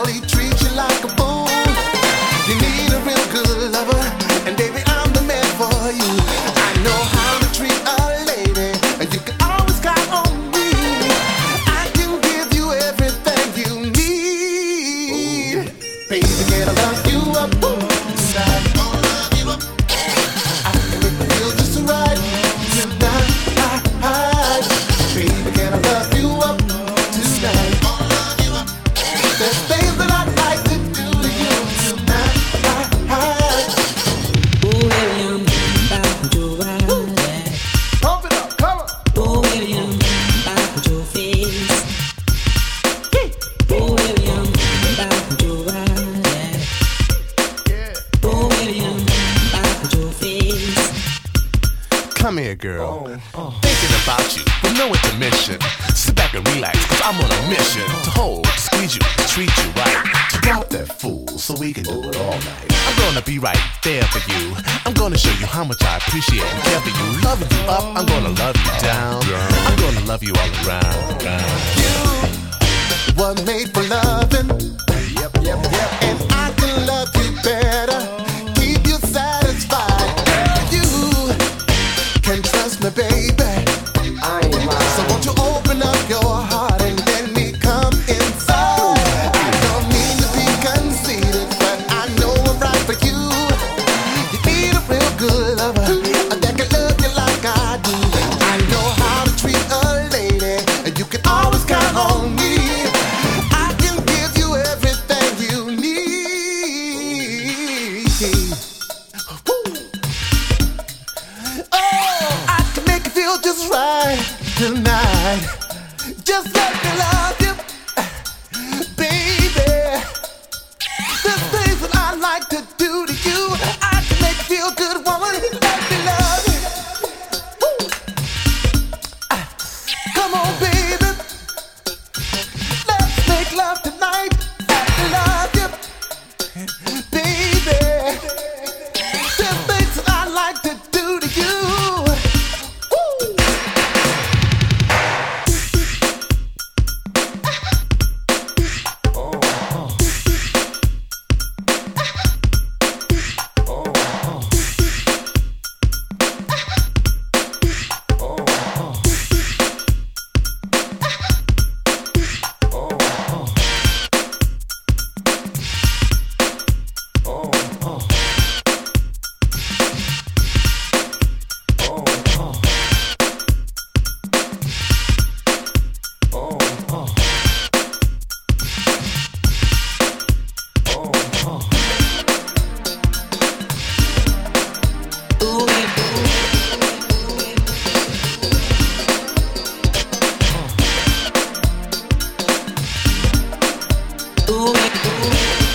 he treats you like a fool. You need a real good lover, and baby, I'm the man for you. I know how to treat a lady, and you can always count on me. I can give you everything you need. Baby, can I love you up? Tonight, gonna love you up. I can make you feel just right tonight. Baby, can I love you up tonight? Gonna love you up. There's things that I'd like to do to you tonight. Oh, baby, I'm back with your eyes. Pump it up, come on. Oh, baby, I'm back with your face. Oh, baby, I'm back with your eyes. Oh, baby, I'm back with your face. Come here, girl. Thinking about you with no intermission. Sit back and relax, cause I'm on a mission to hold, to squeeze you, to treat you right, to drop that fool so we can do it all night. I'm gonna be right there for you. I'm gonna show you how much I appreciate and care for you. Loving you up, I'm gonna love you down. I'm gonna love you all around. You were made for loving. And I can love you better, keep you satisfied. You can trust me, baby. So won't you open up your heart and let me come inside? I don't mean to be conceited, but I know I'm right for you. You need a real good lover that can love you like I do. I know how to treat a lady, and you can always count on me. I can give you everything you need. Woo. Oh, I can make you feel just right tonight. Just let me love you, baby. There's things that I like to do to you. I can make you feel good, woman. Let me love you. Woo. Come on, baby. Let's make love tonight. Let me love you, baby. There's things that I like to do to you. Oh, baby.